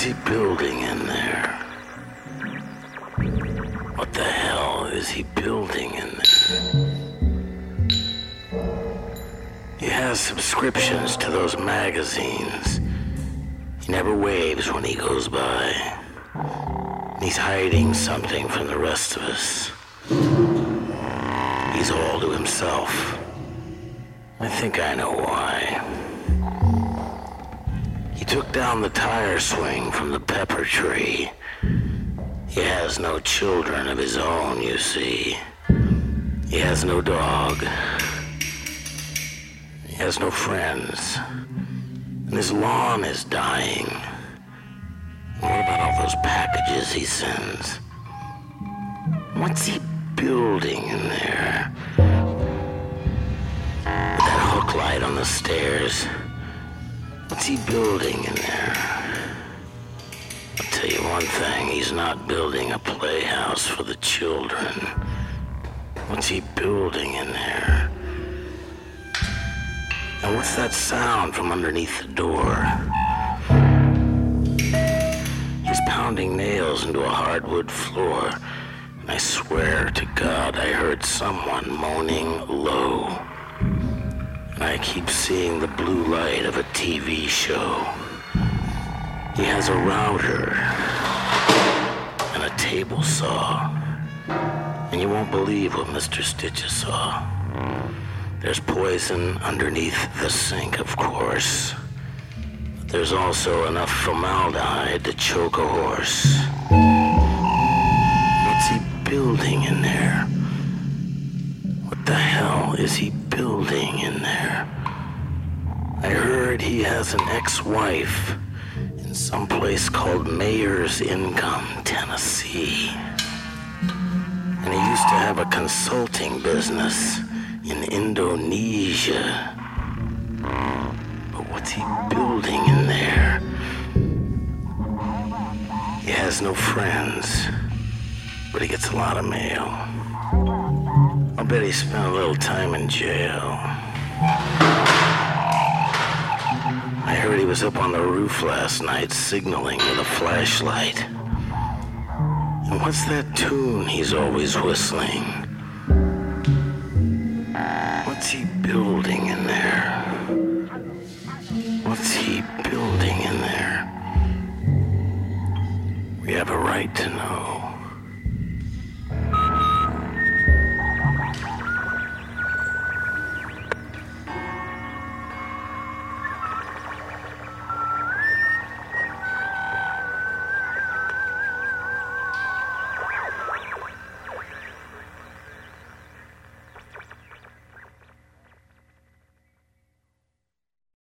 What's he building in there? What the hell is he building in there? He has subscriptions to those magazines. He never waves when he goes by. He's hiding something from the rest of us. He's all to himself. I think I know why. He took down the tire swing from the pepper tree. He has no children of his own, you see. He has no dog. He has no friends. And his lawn is dying. What about all those packages he sends? What's he building in there? With that hook light on the stairs. What's he building in there? I'll tell you one thing, he's not building a playhouse for the children. What's he building in there? And what's that sound from underneath the door? He's pounding nails into a hardwood floor, and I swear to God I heard someone moaning low. And I keep seeing the blue light of a TV show. He has a router and a table saw, and you won't believe what Mr. Stitches saw. There's poison underneath the sink, of course. But there's also enough formaldehyde to choke a horse. What's he building in there? What the hell is he building in there? I heard he has an ex-wife in some place called Mayor's Income, Tennessee. And he used to have a consulting business in Indonesia. But what's he building in there? He has no friends, but he gets a lot of mail. I'll bet he spent a little time in jail. I heard he was up on the roof last night signaling with a flashlight. And what's that tune he's always whistling? What's he building in there? What's he building in there? We have a right to know.